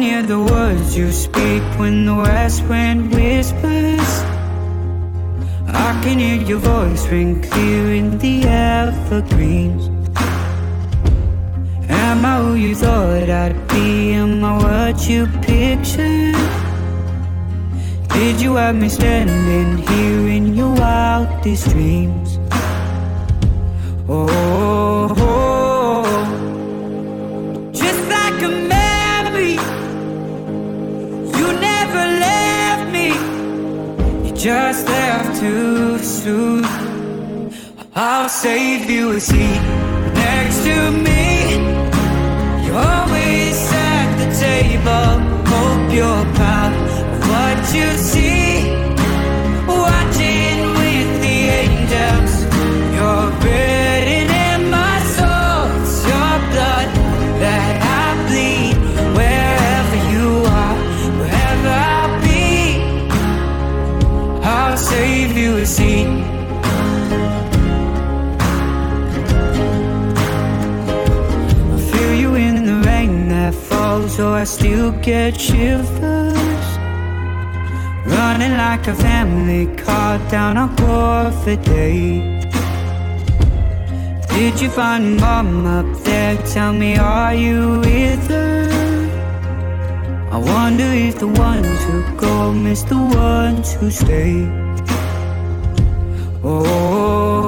hear the words you speak when the west wind whispers. I can hear your voice ring clear in the evergreens. Am I who you thought I'd be? Am I what you pictured? Did you have me standing here in your wildest dreams? Oh, just like a memory, you never left me. You just left too soon. I'll save you a seat next to me. You're always at the table. Hope you're proud of what you see. Watching with the angels. You're written in my soul. It's your blood that I bleed. Wherever you are, wherever I'll be, I'll save you a seat. So I still get shivers. Running like a family car down a Corvette day. Did you find mom up there? Tell me, are you with her? I wonder if the ones who go miss the ones who stay. Oh,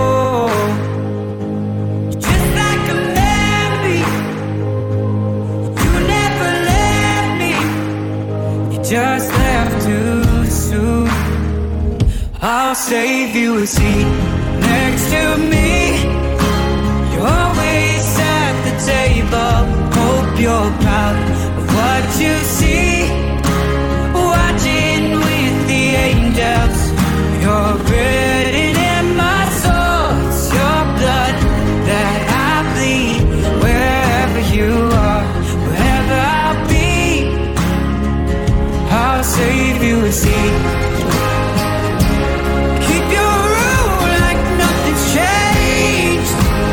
just left too soon. I'll save you a seat next to me. You're always at the table. Hope you're proud of what you see. Watching with the angels. You're written in my soul. It's your blood that I bleed. Wherever you are, wherever I'll be, I'll save you a seat. Keep your rule like nothing's changed.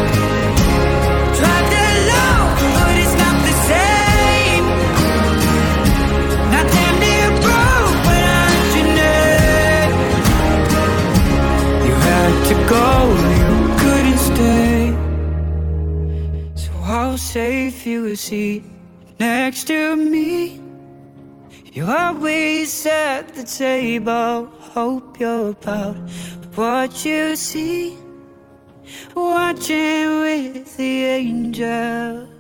Drive the low, but it's not the same. Not damn near broke, but I heard your name. You had to go, you couldn't stay. So I'll save you a seat next to me. You're always at the table. Hope you're proud of what you see. Watching with the angels.